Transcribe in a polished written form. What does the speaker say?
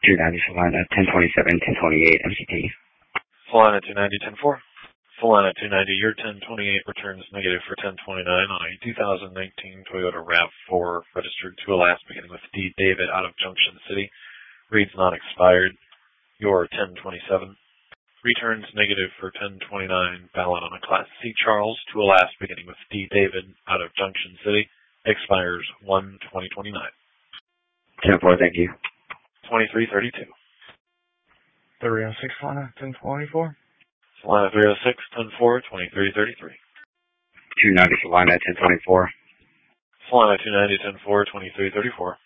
290 Solana, 1027, 1028 MCT. Solana 290, 10-4. Solana 290, your 1028 returns negative for 1029 on a 2019 Toyota RAV4 registered to Alaska beginning with D. David out of Junction City. Reads not expired. Your 1027. Returns negative for 1029 valid on a Class C Charles to Alaska beginning with D. David out of Junction City. Expires 1/2029. 10-4, thank you. 2332. 306 Solana, 1024. Solana 306, 10-4, 2333. 290 Solana, 1024. Solana 290, 10-4, 2334.